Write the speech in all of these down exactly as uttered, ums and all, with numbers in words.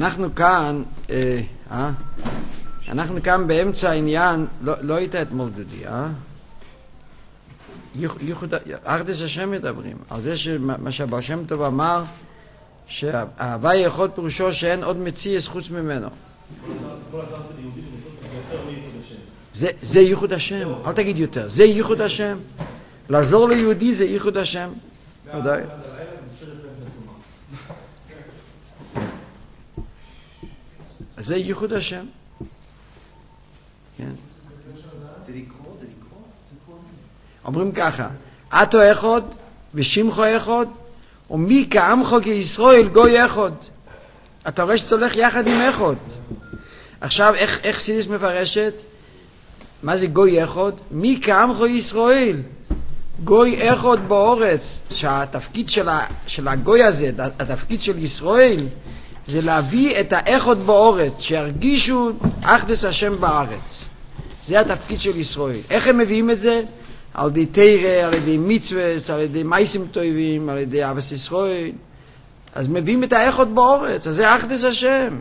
אנחנו כאן, אה, אה? אנחנו כאן באמצע העניין, לא, לא היית אתמול דודי, אה? ייחוד, אחדות השם מדברים, על זה שמה שהבר שם טוב אמר, שההווי ייחוד פירושו שאין עוד מציאס חוץ ממנו. זה, זה ייחוד השם, אל תגיד יותר, זה ייחוד השם. לעזור ליהודי זה ייחוד השם. ודאי. זה ייחוד השם. כן. אומרים ככה, אתו אחד ושמחו אחד ומי כעמך כישראל גוי אחד. אתה רואה שזה הולך יחד עם אחד. עכשיו איך, איך סידיס מפרשת? מה זה גוי אחד? מי כעמך ישראל גוי אחד באורץ. שהתפקיד של, ה, של הגוי הזה, התפקיד של ישראל, זה להביא את האחד באורץ, שירגישו אחדות השם בארץ. זה התפקיד של ישראל. איך הם מביאים את זה? על ידי תורה, על ידי מצוות, על ידי מעשים טובים, על ידי אהבת ישראל. אז מביאים את האחד באורץ, אז זה אחדות השם.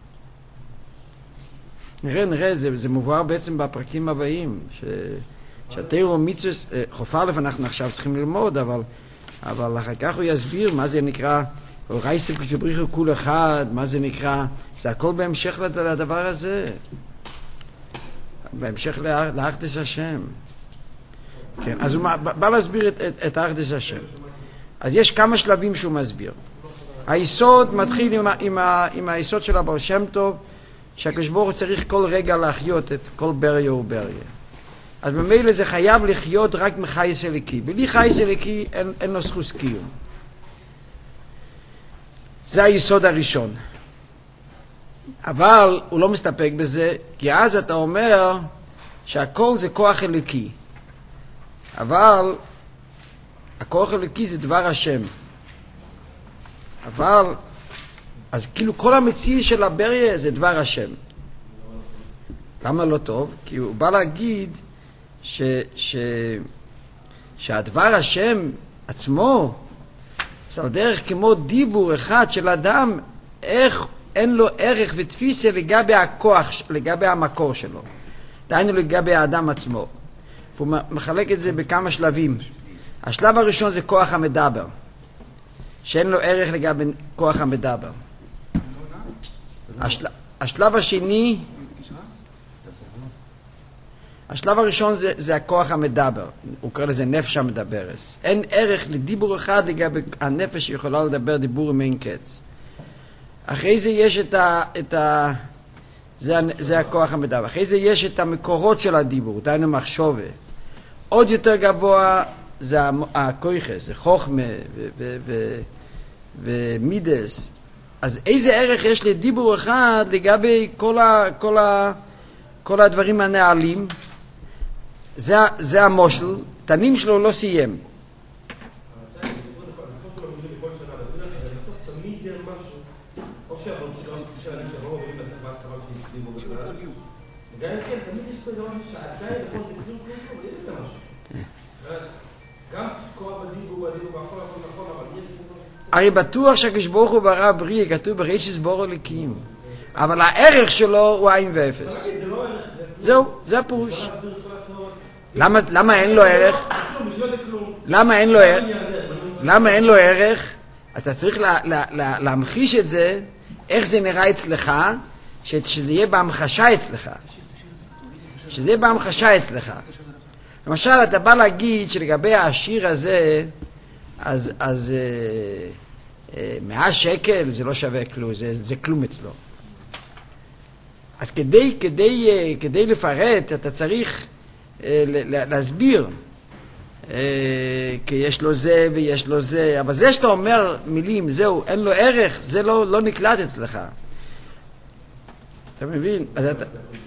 נראה, נראה, זה, זה מבואר בעצם בפרקים הבאים, ש, שהתורה ומצוות, חוף א' אנחנו עכשיו צריכים ללמוד, אבל, אבל אחר כך הוא יסביר מה זה נקרא, רייסם כשבריחו כול אחד, מה זה נקרא, זה הכל בהמשך לדבר הזה. בהמשך לאחדות השם. כן, אז הוא בא להסביר את, את, את אחדות השם. אז יש כמה שלבים שהוא מסביר. היסוד מתחיל עם, עם, עם היסוד של הבר שם טוב, שהקדוש ברוך הוא צריך כל רגע להחיות את כל בריה ובריה. אז ממילא זה חייב לחיות רק מחייס אליקי. בלי חייס אליקי אין, אין לו זכות קיום. זה היסוד הראשון. אבל הוא לא מסתפק בזה, כי אז אתה אומר שהכל זה כוח אליקי. אבל הכוח אלוקי זה דבר השם. אבל אז כאילו כל המציאות של הבריה זה דבר השם. למה לא טוב? כי הוא בא להגיד ש, ש, שהדבר השם עצמו זה על דרך כמו דיבור אחד של אדם, איך אין לו ערך ותפיסה לגבי הכוח, לגבי המקור שלו. דהיינו לגבי האדם עצמו. והוא מחלק את זה בכמה שלבים. השלב הראשון זה כוח המדבר, שאין לו ערך לגבי כוח המדבר. השל... השלב השני, השלב הראשון זה, זה הכוח המדבר. הוא קורא לזה נפש המדברס. אין ערך לדיבור אחד לגבי הנפש שיכולה לדבר דיבור עם אין קץ. אחרי זה יש את ה... את ה... זה, זה הכוח המדבר. אחרי זה יש את המקורות של הדיבור, דהיינו מחשבה. עוד יותר גבוה זה הכויחס, זה חוכמה ומידס. אז איזה ערך יש לדיבור אחד לגבי כל, ה, כל, ה, כל הדברים הנעלים? זה, זה המושל, תנים שלו לא סיים. הרי בטוח שהקדוש ברוך הוא ברא בריא, כתוב בראשית בורא אלוקים, אבל הערך שלו הוא עין ואפס. זהו, זה הפירוש. למה למה אין לו ערך? למה אין לו ערך? למה אין לו ערך? אז אתה צריך להמחיש את זה, איך זה נראה אצלך, שזה יהיה בהמחשה אצלך. שזה יהיה בהמחשה אצלך. למשל, אתה בא להגיד שלגבי השיר הזה, אז, אז אה, אה, מאה שקל זה לא שווה כלום, זה, זה כלום אצלו. אז כדי, כדי, אה, כדי לפרט, אתה צריך אה, להסביר, אה, כי יש לו זה ויש לו זה, אבל זה שאתה אומר מילים, זהו, אין לו ערך, זה לא, לא נקלט אצלך. אתה מבין? אז אתה...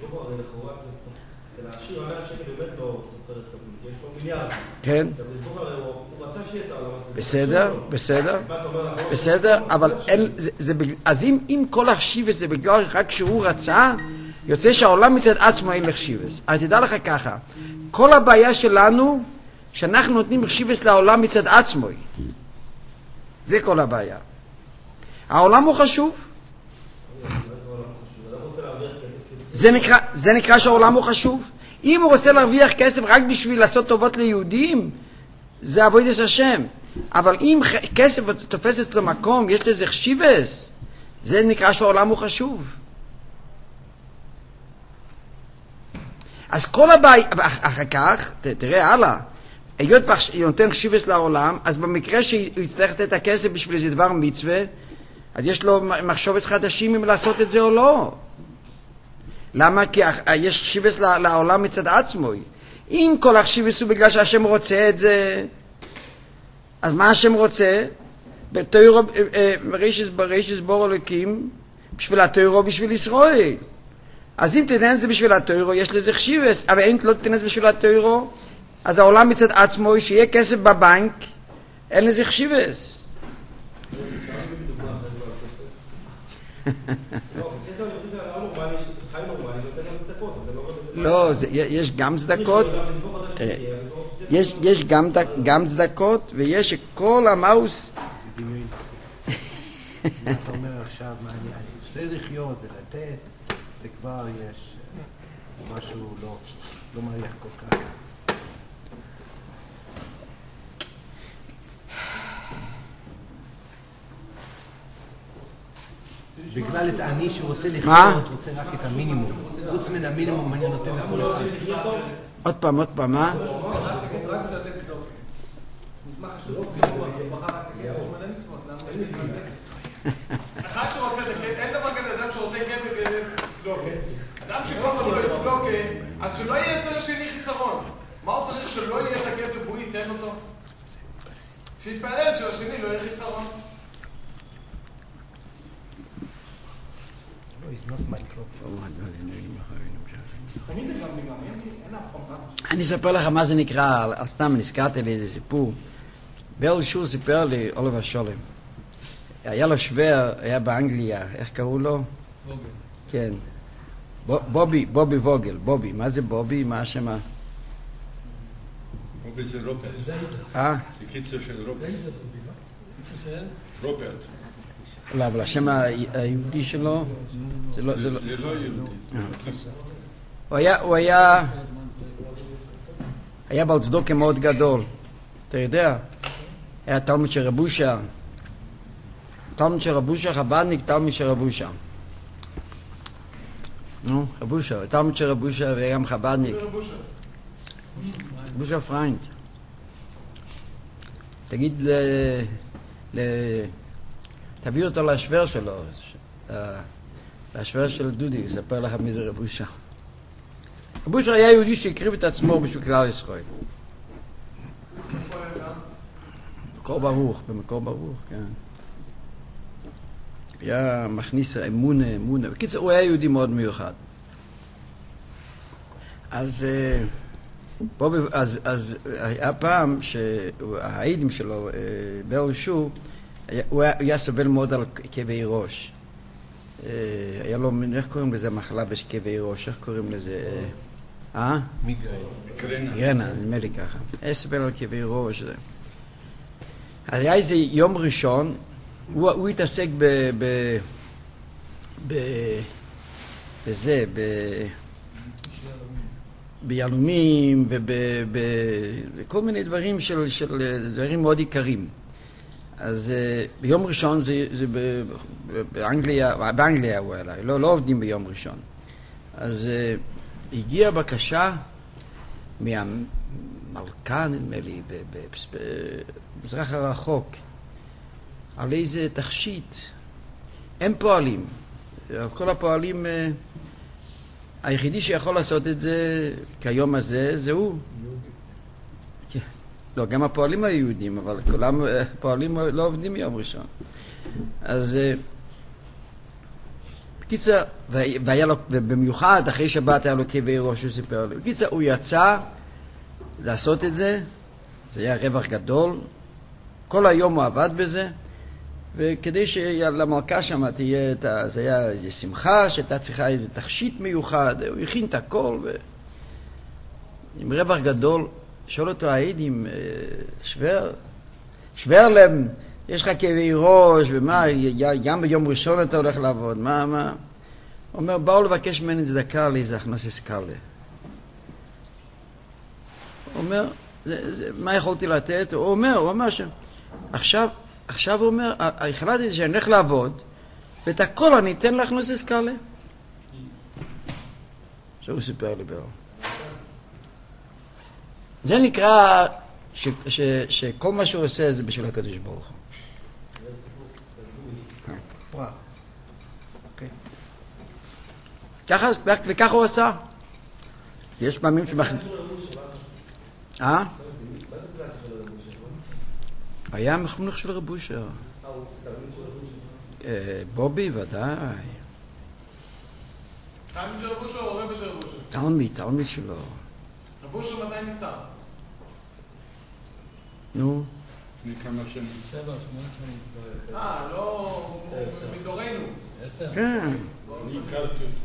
כן. בסדר, בסדר, בסדר, אבל אין, זה, זה, אז אם, אם כל החשיבס זה בגלל רק שהוא רצה, יוצא שהעולם מצד עצמו אין לחשיבס. אז תדע לך ככה, כל הבעיה שלנו, שאנחנו נותנים חשיבס לעולם מצד עצמו. זה כל הבעיה. העולם הוא חשוב. זה נקרא, זה נקרא שהעולם הוא חשוב. אם הוא רוצה להרוויח כסף רק בשביל לעשות טובות ליהודים, זה עבודת השם. אבל אם כסף תופס אצלו מקום, יש לזה חשיבס, זה נקרא שהעולם הוא חשוב. אז כל הבעיה, אחר כך, תראה הלאה, היות הוא נותן חשיבס לעולם, אז במקרה שהוא יצטרך לתת את הכסף בשביל איזה דבר מצווה, אז יש לו מחשבות חדשים אם לעשות את זה או לא. למה? כי יש חשיבס לעולם מצד עצמו. אם כל החשיבס הוא בגלל שהשם רוצה את זה, אז מה השם רוצה? בתוירו, ברישס ברישס בור אלוקים, בשביל התוירו, בשביל ישראל. אז אם תתן את זה בשביל התוירו, יש לזה חשיבס, אבל אם לא תתן את זה בשביל התוירו, אז העולם מצד עצמו, שיהיה כסף בבנק, אין לזה חשיבס. לא, יש גם צדקות, יש גם צדקות, ויש כל המאוס. אתה אומר עכשיו, מה אני רוצה לחיות ולתת, זה כבר יש משהו לא מריח כל כך. בגלל את העני שרוצה לחיות, רוצה רק את המינימום. חוץ מן המינימום, אני נותן לכל אחד. עוד פעם, עוד פעם, מה? אחד שרוצה, אין דבר כזה אדם שרוצה כסף כדי לצלוק. אדם שכל פעם לא יצלוק, אז שלא יהיה אצל השני חיסרון. מה הוא צריך שלא יהיה את הכסף והוא ייתן אותו? שיתפלל שלשני לא יהיה חיסרון. אני אספר לך מה זה נקרא, סתם נזכרתי לי איזה סיפור. ברל שור סיפר לי, אולב השולם. היה לו שוור, היה באנגליה, איך קראו לו? ווגל. כן. בובי, בובי ווגל, בובי. מה זה בובי? מה השמה? בובי זה רופרט. אה? זה קיצור של רופרט. קיצור של? רופרט. לא, אבל השם היהודי שלו, זה לא... זה לא יהודי. הוא היה, הוא היה... היה בעל צדוקה מאוד גדול. אתה יודע? היה תלמיד של רב אושר. תלמיד של רב אושר, חב"דניק, תלמיד של רב אושר. נו, רב אושר. תלמיד של רב אושר וגם חב"דניק. רב אושר פריינד. תגיד ל... ל... תביא אותו לשוור שלו. לשוור של דודי, יספר לך מי זה רב אושר. רב אושר היה יהודי שהקריב את עצמו בשביל כלל ישראל. במקור ברוך, במקור ברוך, כן. היה מכניס אמונה, אמונה. בקיצור, הוא היה יהודי מאוד מיוחד. אז, בובי, אז, אז היה פעם שהעידים שלו, ברל שור, הוא היה, היה סובל מאוד על כאבי ראש. היה לו, איך קוראים לזה מחלה בכאבי ראש? איך קוראים לזה? אה? מיגרנה. מיגרנה, נדמה לי ככה. היה סובל על כאבי ראש. אז היה איזה יום ראשון, הוא, הוא התעסק ב... ב... ב... בזה, ב... ביהלומים ובכל מיני דברים של, של דברים מאוד עיקרים. אז uh, ביום ראשון זה, זה ב, באנגליה, באנגליה הוא אליי, לא, לא עובדים ביום ראשון. אז uh, הגיעה בקשה מהמלכה, נדמה לי, במזרח הרחוק, על איזה תכשיט. הם פועלים. כל הפועלים, uh, היחידי שיכול לעשות את זה כיום הזה, זה הוא. לא, גם הפועלים היהודים, אבל כולם פועלים לא עובדים ביום ראשון. אז בקיצר, והיה לו, ובמיוחד אחרי שבת היה לו כאבי ראש, הוא סיפר לי. בקיצר, הוא יצא לעשות את זה, זה היה רווח גדול, כל היום הוא עבד בזה, וכדי שלמלכה שם תהיה, זה היה איזו שמחה, שהייתה צריכה איזה תכשיט מיוחד, הוא הכין את הכל, עם רווח גדול, שואל אותו העידים, שוור, שוור להם, יש לך כאבי ראש, ומה, גם ביום ראשון אתה הולך לעבוד, מה, מה? אומר, באו לבקש ממני צדקה לאיזה הכנסס קלה. הוא אומר, זה, זה, מה יכולתי לתת? הוא אומר, הוא אומר ש... עכשיו, עכשיו הוא אומר, החלטתי שאני הולך לעבוד, ואת הכל אני אתן להכנסס קלה. זה הוא סיפר לי באו. זה נקרא ש, ש, שכל מה שהוא עושה זה בשביל הקדוש ברוך הוא. וואו. אוקיי. ככה, וככה הוא עשה. יש פעמים שמח... אה? היה מחנוך של רב אושר. בובי, ודאי. תלמיד של רב אושר או רבי של רב אושר? תלמיד, תלמיד שלו. רב אושר מתי נפטר? נו. מכמה שנים. שבע, שמונה שנים. אה, לא... מדורנו. עשר. כן. אני הכרתי אותו.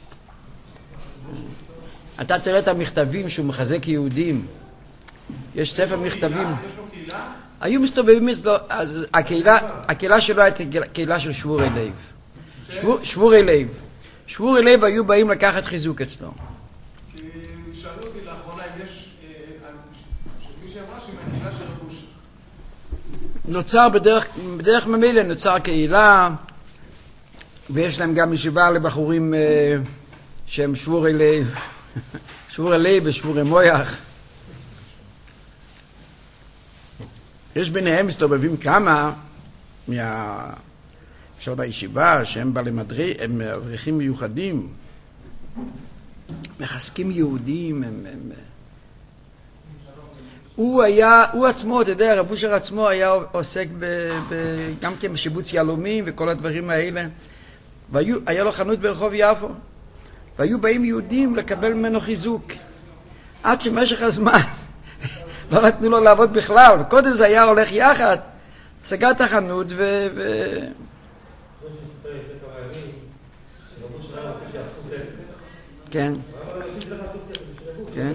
אתה תראה את המכתבים שהוא מחזק יהודים. יש ספר מכתבים. יש לו קהילה? היו מסתובבים אצלו, אז הקהילה, הקהילה שלו הייתה קהילה של שבורי לב. שבור, שבורי לב. שבורי לב היו באים לקחת חיזוק אצלו. כי שאלו אותי לאחרונה אם יש... שמי שאמרה שהיא מהקהילה של רב אושר. נוצר בדרך, בדרך ממילא נוצר קהילה, ויש להם גם ישיבה לבחורים אה, שהם שבורי לב, שבורי לב ושבורי מויח. יש ביניהם מסתובבים כמה מה... אפשר בישיבה שהם בעלי מדריך, הם אברכים מיוחדים, מחזקים יהודים, הם... הם... הוא היה, הוא עצמו, אתה יודע, רב אושר עצמו היה עוסק ב, ב, גם כן בשיבוץ יהלומים וכל הדברים האלה. והיה לו חנות ברחוב יפו. והיו באים יהודים לקבל ממנו חיזוק. עד שמשך הזמן לא נתנו לו לעבוד בכלל. וקודם זה היה הולך יחד. סגר את החנות ו... ו... כן. כן.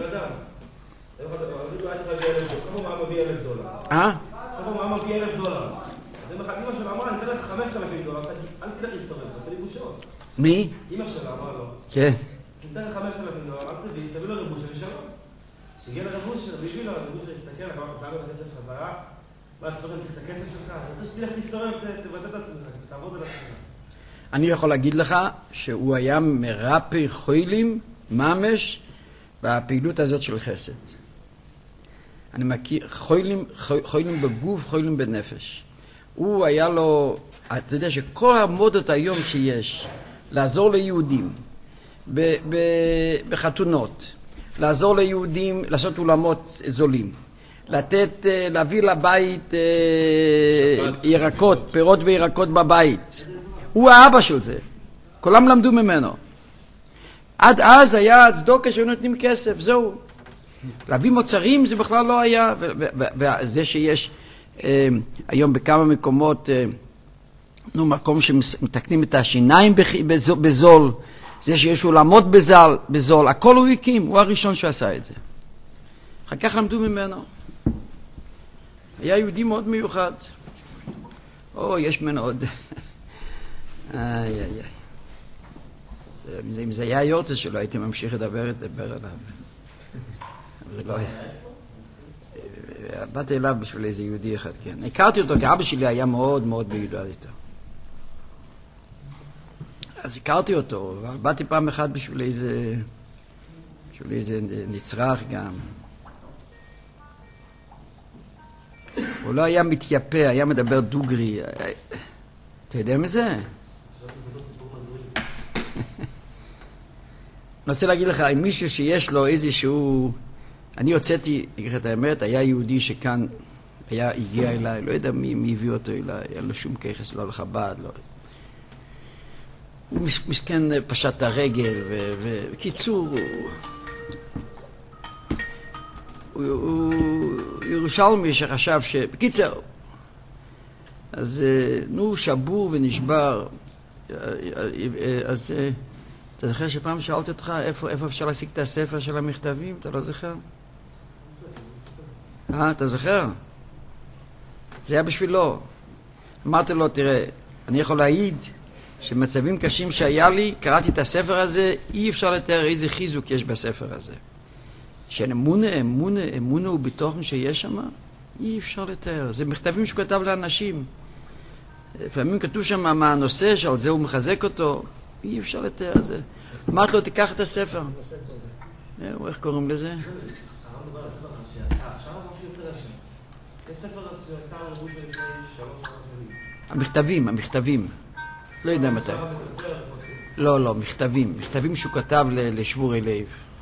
אה? עכשיו הוא מביא אלף דולר. אז אמא שלו אמרה, אני אתן לך חמשת אלפים דולר, אל תלך להסתובב, תעשה לי בושות. מי? אמא שלו אמרה לו. כן. אני אתן לך חמשת אלפים דולר, אל תביא, תביא לו רבוש ושלום. כשהגיע לרבוש, בשביל הרבוש להסתכל, זה היה לו את הכסף חזרה, מה, אתה צריך את הכסף שלך? אני רוצה שתלך להסתובב, תבזת את עצמך, תעבוד על עצמך. אני יכול להגיד לך שהוא היה מרפא חולים ממש בפעילות הזאת של חסד. אני מכיר, חולים, חולים בגוף, חולים בנפש. הוא היה לו, אתה יודע שכל המודות היום שיש, לעזור ליהודים ב, ב, בחתונות, לעזור ליהודים לעשות אולמות זולים, לתת, להביא לבית ירקות, פירות וירקות בבית. הוא האבא של זה. כולם למדו ממנו. עד אז היה צדוקה שהיו נותנים כסף, זהו. להביא מוצרים זה בכלל לא היה, וזה שיש אה, היום בכמה מקומות, אה, נו, מקום שמתקנים את השיניים בזול, זה שיש עולמות בזול, בזול, הכל הוא הקים, הוא הראשון שעשה את זה. אחר כך למדו ממנו. היה יהודי מאוד מיוחד. או, יש ממנו עוד. איי, איי, איי. אם זה היה יורצה שלו, הייתי ממשיך לדבר, לדבר עליו. זה לא היה. באתי אליו בשביל איזה יהודי אחד, כן. הכרתי אותו, כי אבא שלי היה מאוד מאוד מיודד איתו. אז הכרתי אותו, אבל באתי פעם אחת בשביל איזה, בשביל איזה נצרך גם. הוא לא היה מתייפה, היה מדבר דוגרי. אתה יודע מזה? אני רוצה להגיד לך, אם מישהו שיש לו איזשהו... אני הוצאתי, אגיד לך את האמת, היה יהודי שכאן היה, הגיע אליי, לא יודע מי, מי הביא אותו אליי, היה לו שום כחס, לא לחב"ד, לא... הוא מסכן פשט את הרגל, ובקיצור, הוא... הוא, הוא ירושלמי שחשב ש... בקיצר, אז נו, שבור ונשבר, אז... אתה זוכר שפעם שאלתי אותך איפה, איפה אפשר להשיג את הספר של המכתבים? אתה לא זוכר? אה, אתה זוכר? זה היה בשבילו. אמרתי לו, תראה, אני יכול להעיד שמצבים קשים שהיה לי, קראתי את הספר הזה, אי אפשר לתאר איזה חיזוק יש בספר הזה. של אמונה, אמונה, אמונה הוא בתוכן שיש שם, אי אפשר לתאר. זה מכתבים שהוא כתב לאנשים. לפעמים כתוב שם מה הנושא, שעל זה הוא מחזק אותו, אי אפשר לתאר את זה. אמרת לו, תיקח את הספר. איך קוראים לזה? המכתבים, המכתבים. לא יודע מתי. לא, לא, מכתבים. מכתבים שהוא כתב לשבורי לב.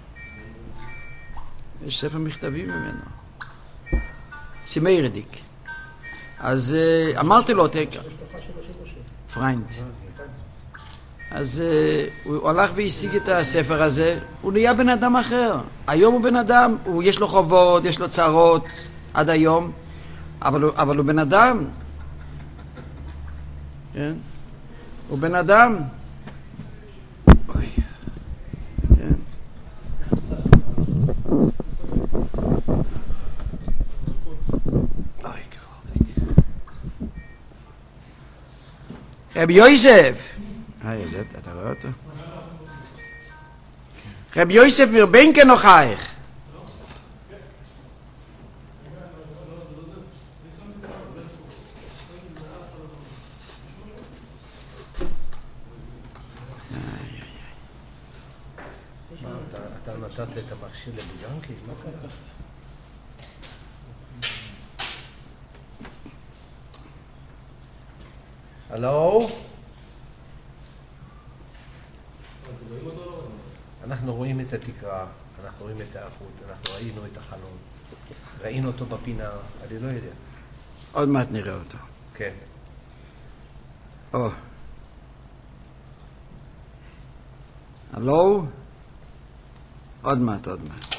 יש ספר מכתבים ממנו. סימי רדיק. אז אמרתי לו, תקרא. פריינד. אז הוא הלך והשיג את הספר הזה, הוא נהיה בן אדם אחר. היום הוא בן אדם, הוא, יש לו חובות, יש לו צרות, עד היום, אבל הוא, אבל הוא בן אדם. כן? הוא בן אדם. אוי. כן. אוי, רבי יוסף. היי, זה, אתה רואה אותו? רבי יוסף מרבנקה נוחייך. אתה נתת את המכשיר לביזנקי? מה קרה? הלו? אנחנו רואים את התקרה, אנחנו רואים את האחות, אנחנו ראינו את החלון, ראינו אותו בפינה, אני לא יודע. עוד מעט נראה אותו. כן. או. הלו? עוד מעט, עוד מעט.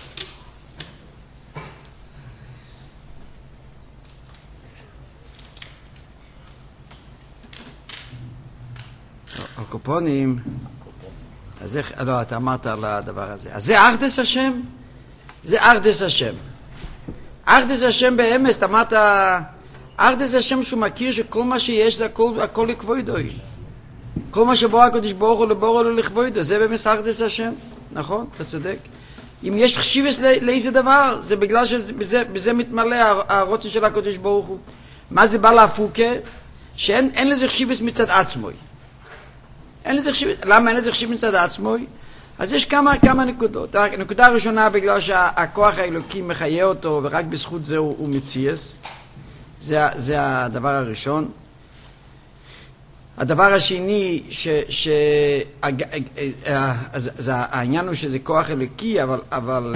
הקופונים. אז איך, לא, אתה אמרת על הדבר הזה. אז זה ארדס השם? זה ארדס השם. ארדס השם באמס, אתה אמרת, ארדס השם שהוא מכיר שכל מה שיש זה הכל, הכל לכבודוי. כל מה שבורא הקדוש ברוך הוא לבורא לו לכבודו, זה באמת ארדס השם. נכון? אתה צודק. אם יש חשיבס לאיזה דבר, זה בגלל שבזה בזה מתמלא הרוצן של הקדוש ברוך הוא. מה זה בא להפוקה? שאין אין לזה חשיבס מצד עצמוי. אין לזה חשיב, למה אין לזה חשיב מצד עצמוי? אז יש כמה, כמה נקודות. הנקודה הראשונה, בגלל שהכוח האלוקי מחיה אותו, ורק בזכות זה הוא, הוא מציאס. זה, זה הדבר הראשון. הדבר השני, ש, ש, אז, אז העניין הוא שזה כוח אלוקי, אבל, אבל,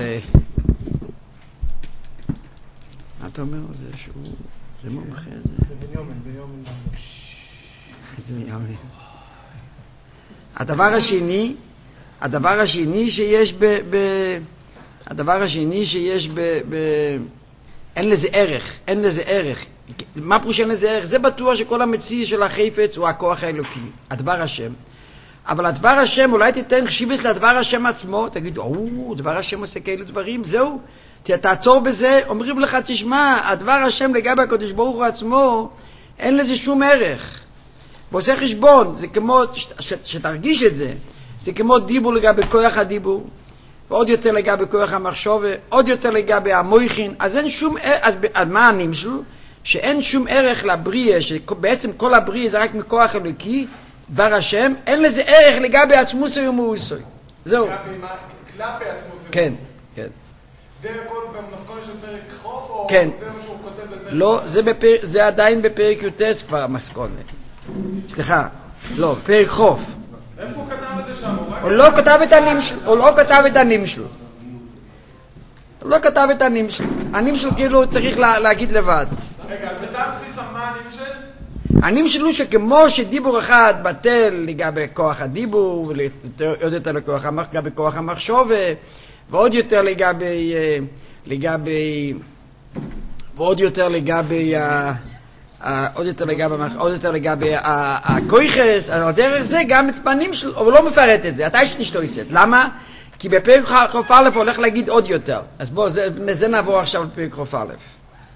מה אתה אומר? זה שהוא, זה מומחה, זה... זה בניומין, בניומין. זה בניומין. הדבר השני, הדבר השני שיש ב, ב הדבר השני שיש ב, ב אין לזה ערך, אין לזה ערך. מה פירוש אין לזה ערך? זה בטוח שכל המציא של החפץ הוא הכוח האלוקי, הדבר השם. אבל הדבר השם, אולי תיתן חשיבס לדבר השם עצמו, תגיד, או, דבר השם עושה כאלו דברים, זהו, תעצור בזה, אומרים לך, תשמע, הדבר השם לגבי הקדוש ברוך הוא עצמו, אין לזה שום ערך. ועושה חשבון, זה כמו, שתרגיש את זה, זה כמו דיבור לגבי כוח הדיבור, ועוד יותר לגבי כוח המחשוב, עוד יותר לגבי המויכין, אז אין שום, אז מה הנמשל? שאין שום ערך לבריאה, שבעצם כל הבריאה זה רק מכוח אלוקי, דבר השם, אין לזה ערך לגבי עצמוסי ומאוסי. זהו. כלפי עצמוסי. כן, כן. זה הכל במסכון של פרק חוף, או כן. זה מה שהוא כותב בפרק? לא, זה, בפר... זה עדיין בפרק יוטס כבר המסכון. סליחה, לא, פרק חוף. איפה הוא כתב את זה שם? הוא לא כתב את הנמשל, הוא לא כתב את הנמשל. הוא לא כתב את הנמשל. הנמשל כאילו צריך לה, להגיד לבד. רגע, אז בתא בסיס מה הנמשל? הנמשל הוא שכמו שדיבור אחד בטל לגבי כוח הדיבור, ועוד יותר לכוח המח... לגבי כוח המחשוב, ועוד יותר לגבי, לגבי, ועוד יותר לגבי, עוד יותר לגבי, עוד יותר לגבי הכויחס, על דרך זה גם את הנמשל, אבל לא מפרט את זה, אתה יש נשתו יסד. למה? כי בפרק חוף א' הולך להגיד עוד יותר. אז בואו, זה, זה נעבור עכשיו בפרק חוף א'.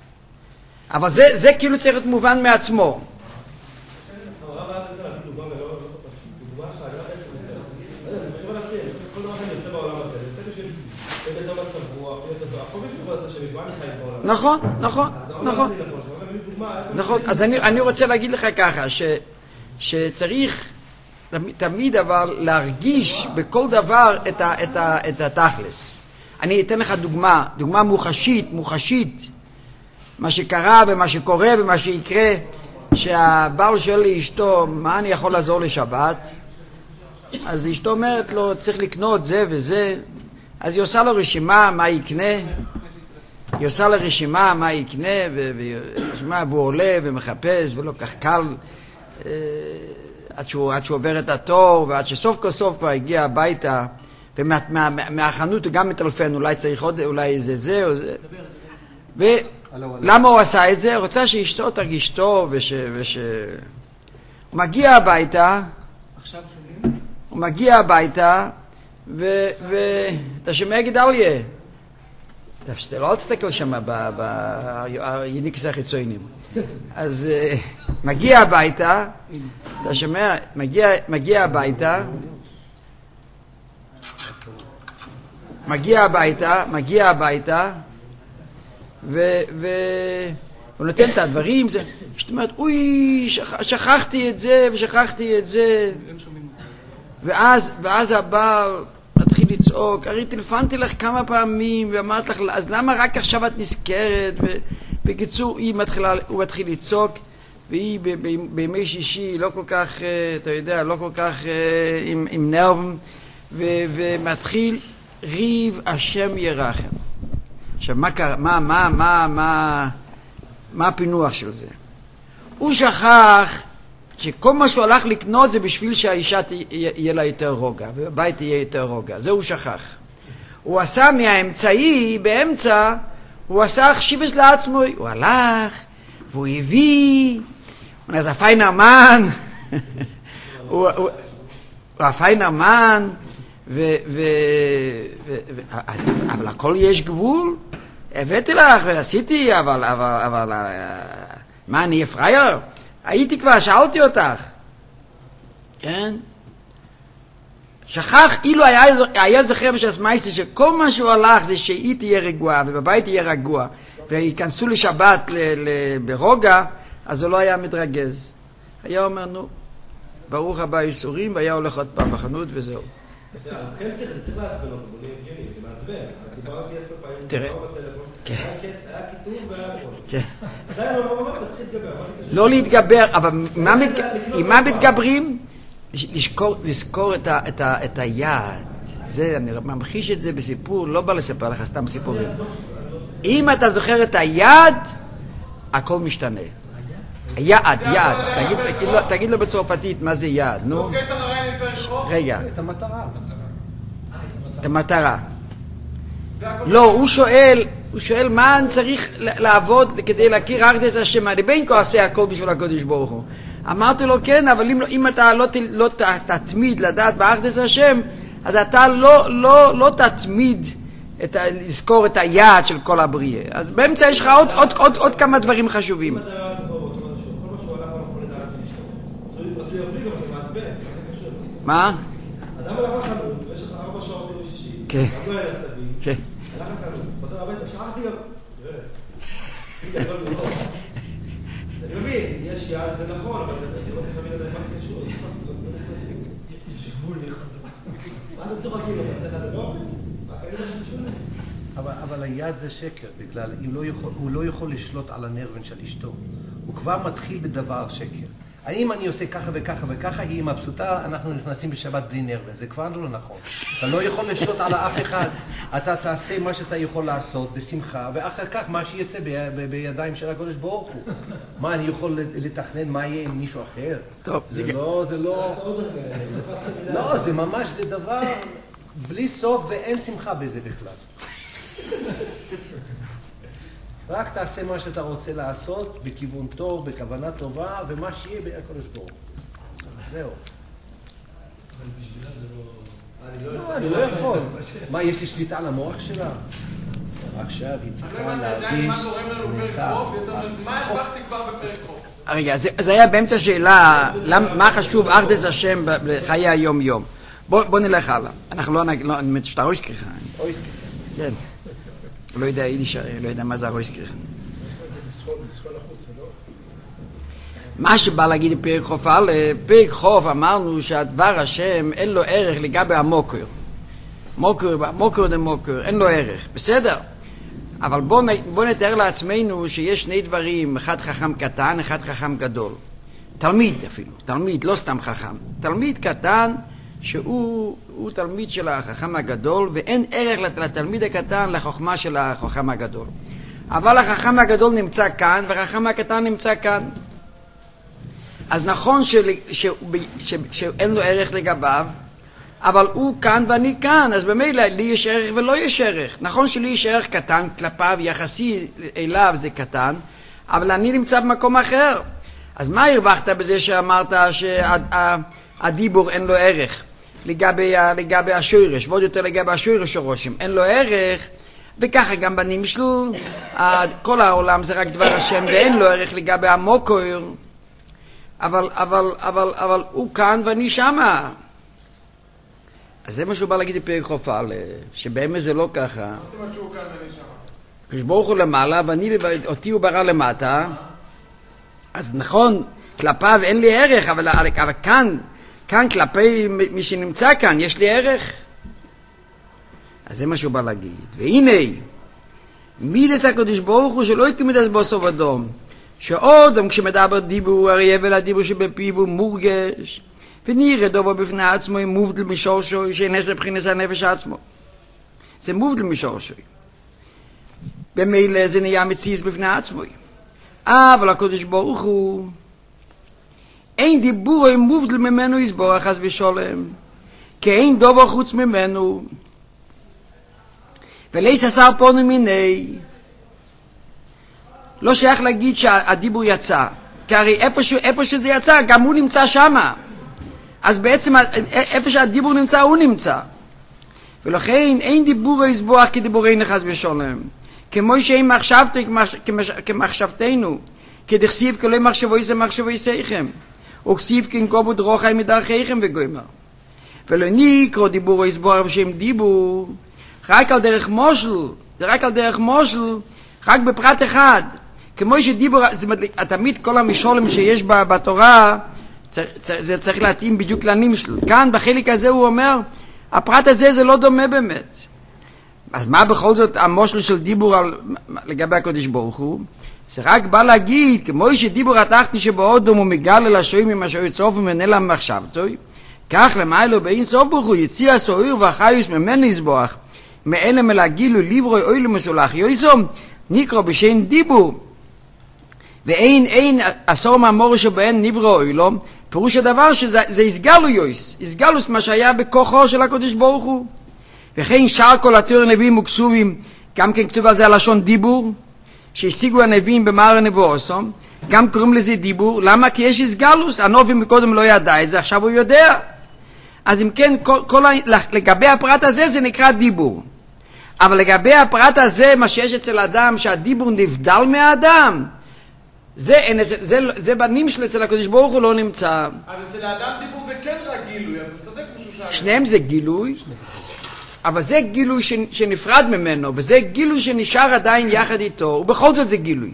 אבל זה, זה כאילו צריך להיות מובן מעצמו. הרב היה צריך להגיד דוגמה ולא אני חושב על אחרי, כל דבר שאני עושה בעולם הזה, אני עושה בשביל להיות יותר מצב רוח, להיות יותר... הכל בשביל לבוא את השם, מה אני חי בעולם? נכון, נכון, נכון. נכון, אז אני רוצה להגיד לך ככה, שצריך תמיד אבל להרגיש בכל דבר את התכלס. אני אתן לך דוגמה, דוגמה מוחשית, מוחשית, מה שקרה ומה שקורה ומה שיקרה, שהבעל שואל לאשתו, מה אני יכול לעזור לשבת? אז אשתו אומרת לו, צריך לקנות זה וזה, אז היא עושה לו רשימה מה יקנה, היא עושה לו רשימה מה יקנה, והוא עולה ומחפש ולא כך קל, עד שהוא, עד שהוא עובר את התור, ועד שסוף כל סוף כבר הגיע הביתה, ומהחנות הוא גם מטלפן, אולי צריך עוד, אולי זה זה או זה. ולמה הוא עשה את זה? הוא רוצה שאשתו תרגיש טוב, וש... וש... הוא מגיע הביתה, הוא מגיע הביתה, ו... ו... אתה שומע גדליה. אתה לא תסתכל שם בייניקס החיצוניים. אז מגיע הביתה, אתה שומע, מגיע, מגיע הביתה, מגיע הביתה, מגיע הביתה, והוא נותן את הדברים, זאת אומרת, אוי, שכחתי את זה ושכחתי את זה, ואז הבעל מתחיל לצעוק, הרי טלפנתי לך כמה פעמים ואמרת לך, אז למה רק עכשיו את נזכרת? ובקיצור, הוא מתחיל לצעוק, והיא בימי שישי לא כל כך, אתה יודע, לא כל כך עם נרבים, ומתחיל ריב השם ירחם. עכשיו, מה קרה, מה, מה, מה, מה, מה הפינוח של זה? הוא שכח שכל מה שהוא הלך לקנות זה בשביל שהאישה יהיה לה יותר רוגע, ובבית יהיה יותר רוגע. זה הוא שכח. הוא עשה מהאמצעי, באמצע, הוא עשה חשיבס לעצמו, הוא הלך, והוא הביא, הוא נעשה פיינרמן, הוא הפיינרמן, אבל הכל יש גבול, הבאתי לך ועשיתי, אבל, אבל, אבל, מה, אני אפרייר? הייתי כבר, שאלתי אותך, כן? שכח, אילו היה, היה זוכר בשעס מייסי שכל מה שהוא הלך זה שהיא תהיה רגועה ובבית תהיה רגוע ויכנסו לשבת ל, ל, ברוגע, אז הוא לא היה מתרגז. היה אומר, נו, ברוך הבא איסורים, והיה הולך עוד פעם בחנות וזהו. כן, צריך, צריך לעצבן אותו, בלי הגיוני, זה מעצבן. דיברתי עשר פעמים, תראה. היה כיתוב והיה הכל. כן. עדיין לא לא לא, צריך להתגבר. לא להתגבר, אבל עם מה מתגברים? לזכור את היעד. זה, אני ממחיש את זה בסיפור, לא בא לספר לך סתם סיפורים. אם אתה זוכר את היעד, הכל משתנה. יעד, יעד. תגיד לו בצרפתית מה זה יעד, נו. רגע. את המטרה. את המטרה. לא, הוא שואל, הוא שואל מה אני צריך לעבוד כדי להכיר אחדות השם. אני בין כה עושה הכל בשביל הקדוש ברוך הוא. אמרתי לו כן, אבל אם, אם אתה לא, לא תתמיד לדעת באחדות השם, אז אתה לא, לא, לא תתמיד את ה, לזכור את היעד של כל הבריאה. אז באמצע יש לך עוד, עוד, עוד, עוד כמה דברים חשובים. מה? אדם הלך לחנות, יש לך ארבע שעות ביום שישי. כן. אדם לא היה לצבי. כן. הלך לחנות, חוזר הביתה, שכחתי גם. אני מבין, יש יעד, זה נכון, אבל אני לא צריך להבין את זה, מה זה קשור? יש גבול לחבר. מה אתם צוחקים לו? זה לא עובד? מה כאלה משהו? אבל היעד זה שקר, בגלל הוא לא יכול לשלוט על הנרבן של אשתו. הוא כבר מתחיל בדבר שקר. האם אני עושה ככה וככה וככה, היא מבסוטה, אנחנו נכנסים בשבת בלי נרבן. זה כבר לא נכון. אתה לא יכול לשלוט על אף אחד. אתה תעשה מה שאתה יכול לעשות בשמחה, ואחר כך מה שיצא ב- ב- בידיים של הקדוש ברוך הוא. מה, אני יכול לתכנן מה יהיה עם מישהו אחר? טוב, זה זה... לא, זה לא... לא, זה ממש, זה דבר בלי סוף ואין שמחה בזה בכלל. רק תעשה מה שאתה רוצה לעשות, בכיוון טוב, בכוונה טובה, ומה שיהיה בקדוש ברוך הוא. זהו. לא, אני לא יכול. מה, יש לי שליטה על המוח שלה? עכשיו היא צריכה להרגיש שמחה. מה הרווחתי כבר בפרק חוק? רגע, זה היה באמצע שאלה, מה חשוב אחדות השם בחיי היום יום. בוא, בוא נלך הלאה. אנחנו לא נגיד, לא, שאתה רויסקריך. רויסקריך. כן. הוא לא יודע יידיש, לא יודע מה זה הרויסקריך. מה שבא להגיד בפרק חוף א', פרק חוף אמרנו שהדבר השם אין לו ערך לגבי המוקר. מוקר, מוקר דה מוקר, אין לו ערך. בסדר? אבל בוא, בוא נתאר לעצמנו שיש שני דברים, אחד חכם קטן, אחד חכם גדול. תלמיד אפילו, תלמיד, לא סתם חכם. תלמיד קטן שהוא הוא תלמיד של החכם הגדול, ואין ערך לתלמיד הקטן לחוכמה של החכם הגדול. אבל החכם הגדול נמצא כאן, והחכם הקטן נמצא כאן. אז נכון של, ש, ש, שאין לו ערך לגביו, אבל הוא כאן ואני כאן, אז במילא לי יש ערך ולא יש ערך. נכון שלי יש ערך קטן כלפיו, יחסי אליו זה קטן, אבל אני נמצא במקום אחר. אז מה הרווחת בזה שאמרת שהדיבור אין לו ערך לגבי, לגבי השורש, ועוד יותר לגבי השורש הרושם, אין לו ערך, וככה גם בנים שלו, כל העולם זה רק דבר השם ואין לו ערך לגבי המוקר, אבל, אבל, אבל, אבל הוא כאן ואני שמה. אז זה מה שהוא בא להגיד בפרק חוף א', שבאמת זה לא ככה. מה זאת אומרת שהוא כאן ואני שמה? כשברוך הוא למעלה ואני, אותי הוא ברא למטה, אז נכון, כלפיו אין לי ערך, אבל, אבל כאן, כאן כלפי מי שנמצא כאן, יש לי ערך. אז זה מה שהוא בא להגיד. והנה, מידס הקדוש ברוך הוא שלא יקום מידס בוסו ודום, שעוד כשמדבר דיבור, הרי אבל הדיבור שבפיו הוא מורגש, ונראה דובר בפני עצמו, מובדל משורשו, שאין עשר בחינס הנפש עצמו. זה מובדל משורשו. במילא זה נהיה מציז בפני עצמו. אבל הקדוש ברוך הוא, אין דיבור או מובדל ממנו יסבורך אז ושולם, כי אין דובר חוץ ממנו, ולייס עשר פונו מיני. לא שייך להגיד שהדיבור יצא, כי הרי איפה, ש... איפה שזה יצא, גם הוא נמצא שמה. אז בעצם איפה שהדיבור נמצא, הוא נמצא. ולכן אין דיבור או יסבוח כדיבורי נחס ושולם. כמו שאין מחשבתי כמחשבתנו, כדכסיב כלי מחשבוי זה מחשבוי סייכם, וכסיב כנקובו דרוכי מדרכיכם וגוימר. ולא נקרא דיבור או יסבוח בשם דיבור, רק על דרך מושל, זה רק על דרך מושל, רק בפרט אחד. כמו שדיבור, זה תמיד כל המשולים שיש בתורה, זה צריך להתאים בדיוק לנמשל. כאן בחלק הזה הוא אומר, הפרט הזה זה לא דומה באמת. אז מה בכל זאת המושל של דיבור על, לגבי הקדוש ברוך הוא? זה רק בא להגיד, כמו שדיבור התחתי שבאודום הוא מגל אל השועים עם השועי צוף ומנהל מחשבתו, כך למיילו באין סוף ברוך הוא יציע הסוער והחיוס ממנו יסבוח, מאלה מלהגילו ליברוי אוי למסולח יויסום, נקרא בשם דיבור. ואין אין עשור מהמורה שבהן נברא אוילו, פירוש הדבר שזה הסגלו יויס, הסגלוס מה שהיה בכוחו של הקדוש ברוך הוא. וכן שאר כל התורה נביאים וכסובים, גם כן כתוב על זה הלשון דיבור, שהשיגו הנביאים במער הנבואוסום, גם קוראים לזה דיבור. למה? כי יש הסגלוס, הנביא מקודם לא ידע את זה, עכשיו הוא יודע. אז אם כן, כל, כל, לגבי הפרט הזה זה נקרא דיבור. אבל לגבי הפרט הזה, מה שיש אצל אדם, שהדיבור נבדל מהאדם, זה, זה, זה, זה בנים של אצל הקדוש ברוך הוא לא נמצא. אז אצל האדם דיבור זה כן רק גילוי, אבל צודק משהו שאלה. שניהם זה גילוי, אבל זה גילוי שנפרד ממנו, וזה גילוי שנשאר עדיין יחד איתו, ובכל זאת זה גילוי.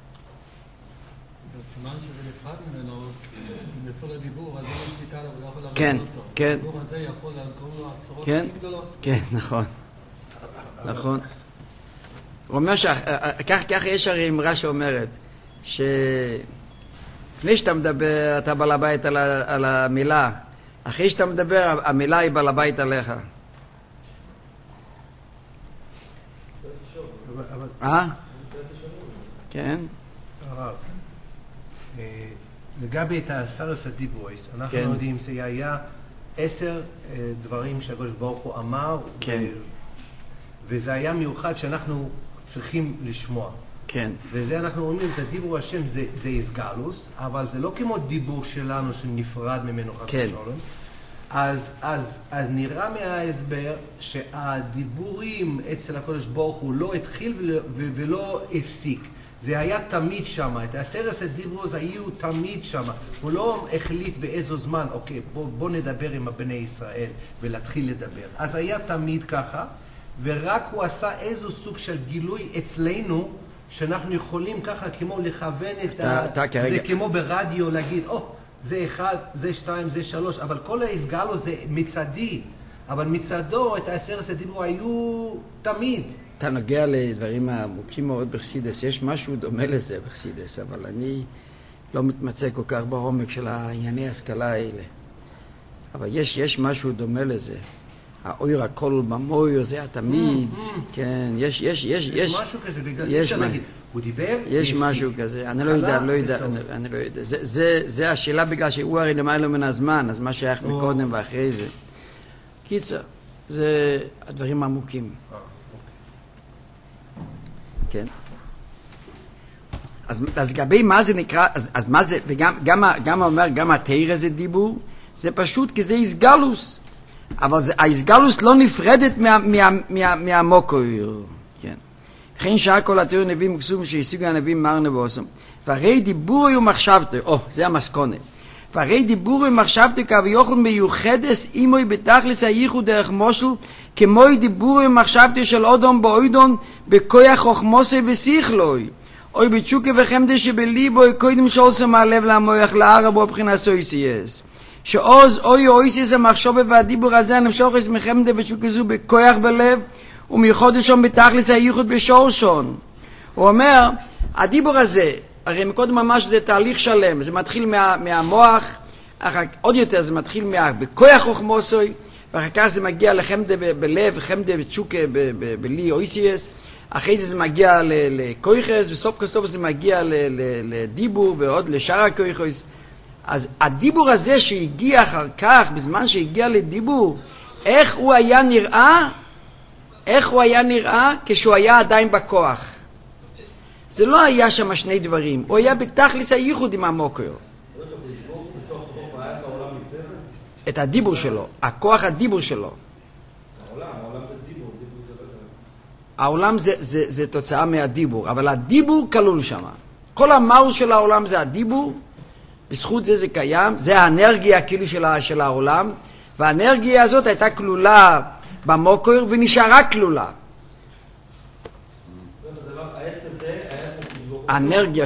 בסימן שזה נפרד ממנו, אם יצאו לדיבור, אז אין שליטה עליו, לא יכול להראות כן, אותו. כן. הדיבור הזה יכול לקרוא לו הצורות כן, הכי גדולות. כן, נכון. נכון. הוא אומר שכך יש הרי אמרה שאומרת, שלפני שאתה מדבר, אתה בעל הבית על, על המילה, אחרי שאתה מדבר, המילה היא בעל הבית עליך. אה? כן? הרב, לגבי את הסרס הדיבויס, אנחנו יודעים זה היה עשר דברים שהקדוש ברוך הוא אמר, וזה היה מיוחד שאנחנו צריכים לשמוע. כן. וזה אנחנו אומרים, זה דיבור השם, זה, זה איסגלוס, אבל זה לא כמו דיבור שלנו שנפרד ממנו חס ושלום. אז, אז, אז נראה מההסבר שהדיבורים אצל הקדוש ברוך הוא לא התחיל ולא, ולא הפסיק. זה היה תמיד שם, את העשרת הדיברות היו תמיד שם. הוא לא החליט באיזו זמן, אוקיי, בוא, בוא נדבר עם בני ישראל ולהתחיל לדבר. אז היה תמיד ככה, ורק הוא עשה איזו סוג של גילוי אצלנו, שאנחנו יכולים ככה כמו לכוון את ה... אתה כרגע... זה כמו ברדיו להגיד, או, זה אחד, זה שתיים, זה שלוש, אבל כל ההסגלו זה מצדי, אבל מצדו את העשרת הדיברות היו תמיד. אתה נוגע לדברים עמוקים מאוד בחסידס, יש משהו דומה לזה בחסידס, אבל אני לא מתמצא כל כך בעומק של הענייני ההשכלה האלה. אבל יש, יש משהו דומה לזה. האויר הכל במויר זה התמיד, כן, יש, יש, יש, יש, משהו כזה, בגלל יש אפשר להגיד, הוא דיבר, יש משהו כזה, אני לא יודע, אני לא יודע, אני, אני לא יודע. זה, זה, זה השאלה בגלל שהוא הרי למעלה מן הזמן, אז מה שייך מקודם ואחרי זה. קיצר, זה הדברים העמוקים. כן. אז, אז גבי מה זה נקרא, אז, אז מה זה, וגם, גם, גם אומר, גם התאיר הזה דיבור, זה פשוט כי זה איסגלוס. אבל זה, האיסגלוס לא נפרדת מה, מה, מה, מהמוקויר. כן. לכן שעה כל התיאור נביאים וכסובים שהשיגו הנביאים מרנה ועושם. והרי דיבורי ומחשבתי, או, זה המסכונה. והרי דיבורי ומחשבתי כביכול מיוחדס אימוי בתכלס הייחוד דרך מושל, כמוי דיבורי ומחשבתי של אודום באוידון, בכוח חוכמוסי ושיחלוי. אוי בתשוקה וחמדה שבליבו קודם שולסם הלב למויח לערה בו בחינה סויסייס. שעוז אוי אויסיס המחשוב והדיבור הזה הנמשוכס מחמדה ותשוקה זו בכוח בלב, ומחודשון בתכלס הייחוד בשורשון. הוא אומר, הדיבור הזה, הרי מקודם ממש זה תהליך שלם, זה מתחיל מה, מהמוח, אחר, עוד יותר זה מתחיל מה, בכוח חוכמוסוי, ואחר כך זה מגיע לחמדה ב- בלב, חמדה ותשוקה ב- ב- בלי אויסיס, אחרי זה זה מגיע לכויחס, וסוף כסוף זה מגיע ל- ל- לדיבור ועוד לשאר הכויחס. אז הדיבור הזה שהגיע אחר כך, בזמן שהגיע לדיבור, איך הוא היה נראה? איך הוא היה נראה כשהוא היה עדיין בכוח? זה לא היה שם שני דברים, הוא היה בתכלס הייחוד עם המוקר. את הדיבור שלו, הכוח הדיבור שלו. העולם זה, זה, זה תוצאה מהדיבור, אבל הדיבור כלול שם. כל המהות של העולם זה הדיבור, בזכות זה זה קיים, זה האנרגיה כאילו של, של העולם, והאנרגיה הזאת הייתה כלולה במוקר ונשארה כלולה. האנרגיה,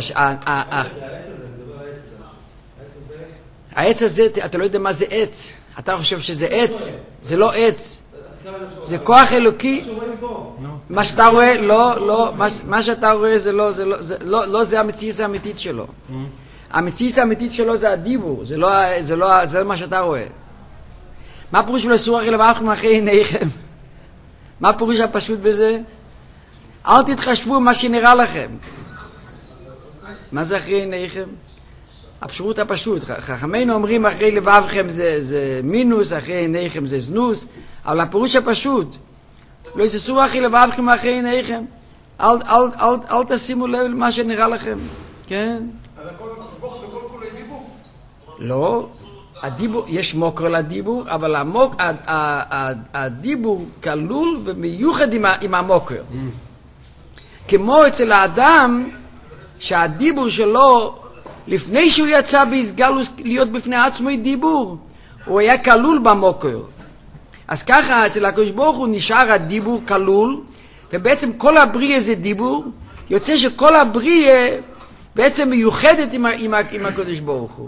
העץ הזה, אתה לא יודע מה זה עץ, אתה חושב שזה עץ, זה לא עץ, זה כוח אלוקי. מה שאתה רואה, לא, לא, מה שאתה רואה זה לא, זה לא, לא, לא זה המציאות האמיתית שלו. המציאות האמיתית שלו זה הדיבור, זה לא, זה לא, זה מה שאתה רואה. מה פירוש ולסור אחרי לבבכם אחרי עיניכם? מה פירוש הפשוט בזה? אל תתחשבו מה שנראה לכם. מה זה אחרי עיניכם? הפשוט הפשוט. חכמינו אומרים אחרי לבבכם זה, זה מינוס, אחרי עיניכם זה זנוס, אבל הפירוש הפשוט. לא יססו אחרי לבבכם אחרי עיניכם. אל, אל, אל, אל תשימו לב למה שנראה לכם. כן? אז הכל תשבוך בכל כולי דיבור? לא. הדיבור, יש מוקר לדיבור, אבל המוק, הדיבור כלול ומיוחד עם, עם המוקר. כמו אצל האדם, שהדיבור שלו, לפני שהוא יצא בהסגלוס להיות בפני עצמו דיבור, הוא היה כלול במוקר. אז ככה אצל הקדוש ברוך הוא נשאר הדיבור כלול, ובעצם כל הבריאה זה דיבור, יוצא שכל הבריאה בעצם מיוחדת עם, עם, עם הקדוש ברוך הוא.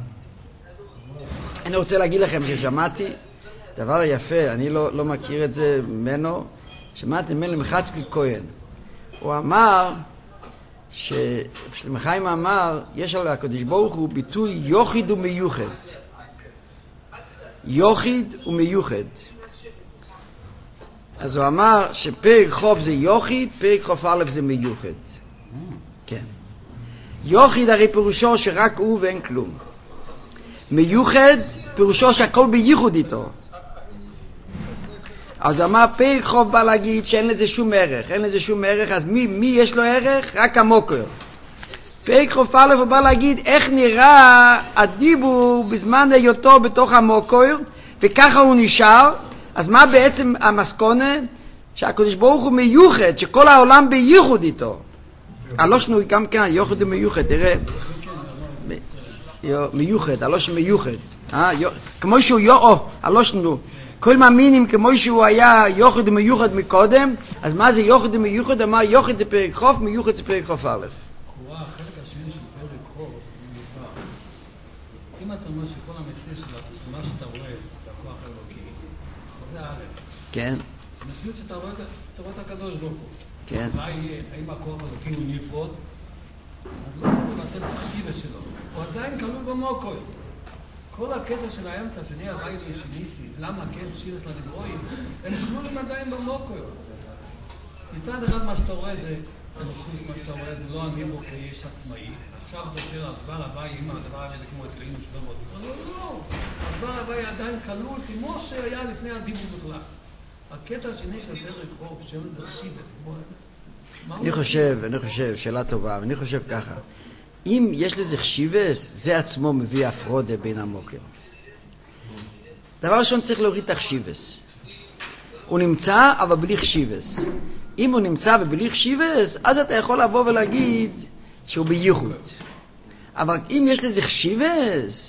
אני רוצה להגיד לכם ששמעתי דבר יפה, אני לא, לא מכיר את זה ממנו, שמעתי ממנו מחצקי כהן. הוא אמר, ששלמה חיים אמר, יש על הקדוש ברוך הוא ביטוי יוחיד ומיוחד. יוחיד ומיוחד. אז הוא אמר שפרק חוף זה יוחיד, פרק חוף א' זה מיוחד. כן. יוחיד הרי פירושו שרק הוא ואין כלום. מיוחד פירושו שהכל בייחוד איתו. אז אמר פרק חוף בא להגיד שאין לזה שום ערך, אין לזה שום ערך, אז מי, מי יש לו ערך? רק המוקר. פרק חוף א' הוא בא להגיד איך נראה הדיבור בזמן היותו בתוך המוקר, וככה הוא נשאר. אז מה בעצם המסקונה? שהקדוש ברוך הוא מיוחד, שכל העולם בייחוד איתו. הלושן הוא גם כאן, יוחד ומיוחד, תראה. מיוחד, הלושן מיוחד. כמו שהוא יואו, הלושן הוא. כל מאמינים כמו שהוא היה יוחד ומיוחד מקודם, אז מה זה יוחד ומיוחד? אמר יוחד זה פרק חוף, מיוחד זה פרק חוף א'. לכאורה, החלק השני של פרק חוף, אם אתה אומר שכל המציאות שלך, מה שאתה רואה, זה הכוח האלוקי, זה א'. כן. המציאות שאתה רואה, אתה רואה את הקדוש ברוך הוא. כן. מה יהיה? האם הכוח האלוקי הוא נפרד? אז לא יכול לבטל את החשיבה שלו. הוא עדיין כלול במוקר. כל הקטע של האמצע, שני הבית ישניסי, למה כן שירס לנברואים, הם כלולים עדיין במוקר. מצד אחד מה שאתה רואה זה, הנקוס מה שאתה רואה זה לא הניבור כאיש עצמאי. עכשיו אתה חושב, הדבר הבא, אם הדבר הבא זה כמו אצלנו שלא מאוד. לא, לא, הדבר הבא עדיין כלול כמו שהיה לפני הדיבור בכלל. הקטע השני של פרק חוף, שם זה שיבס, כמו... אני חושב, אני חושב, שאלה טובה, אני חושב ככה. אם יש לזה חשיבס, זה עצמו מביא הפרודה בין המוקר. דבר ראשון צריך להוריד את החשיבס. הוא נמצא, אבל בלי חשיבס. אם הוא נמצא ובלי חשיבס, אז אתה יכול לבוא ולהגיד שהוא בייחוד. אבל אם יש לזה חשיבס...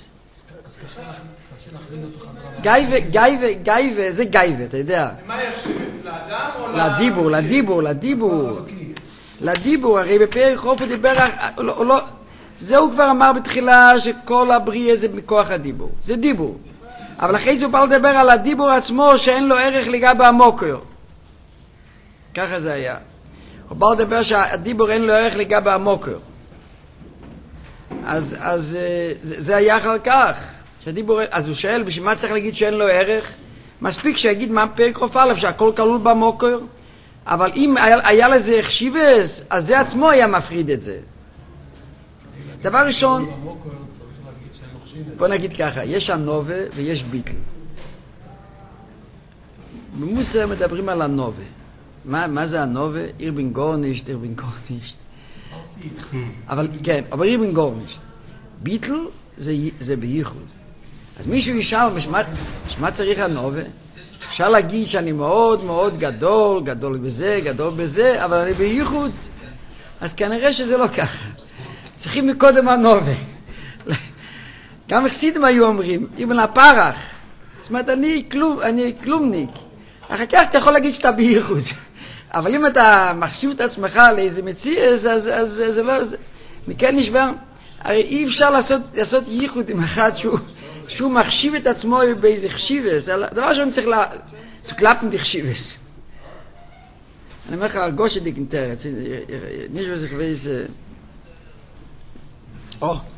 גייבה, גייבה, גייבה, זה גייבה, אתה יודע. מה יש חשיבס? לאדם או לדיבור, לדיבור, לדיבור. לדיבור, הרי בפרק חוף הוא דיבר... זה הוא כבר אמר בתחילה שכל הבריאה זה מכוח הדיבור. זה דיבור. אבל אחרי זה הוא בא לדבר על הדיבור עצמו שאין לו ערך לגבי המוקר. ככה זה היה. הוא בא לדבר שהדיבור אין לו ערך לגבי המוקר. אז, אז זה, זה היה אחר כך. שהדיבור, אז הוא שואל, בשביל מה צריך להגיד שאין לו ערך? מספיק שיגיד מה פרק חוף א' שהכל כלול במוקר. אבל אם היה, היה לזה חשיבס, אז זה עצמו היה מפריד את זה. דבר ראשון, בוא נגיד ככה, יש הנובה ויש ביטל. במוסר מדברים על הנובה. מה, מה זה הנובה? עיר בן גורנישט, עיר בן גורנישט. אבל כן, אבל עיר בן גורנישט. ביטל זה, זה בייחוד. אז מישהו ישאל, משמע, משמע צריך הנובה? אפשר להגיד שאני מאוד מאוד גדול, גדול בזה, גדול בזה, אבל אני בייחוד. אז כנראה שזה לא ככה. צריכים מקודם הנובה. גם החסידים היו אומרים, אבן הפרח. זאת אומרת, אני, כלום, אני כלומניק. אחר כך אתה יכול להגיד שאתה בייחוד. אבל אם אתה מחשיב את עצמך לאיזה מציאס, אז, אז, אז זה לא... זה... מכן נשבר. הרי אי אפשר לעשות, לעשות ייחוד עם אחד שהוא, שהוא מחשיב את עצמו באיזה חשיבס. הדבר שאני צריך לה... zu klappen dich schiebes. אני אומר לך, הרגושת די קנטרת. nicht was ich weiß... Oh,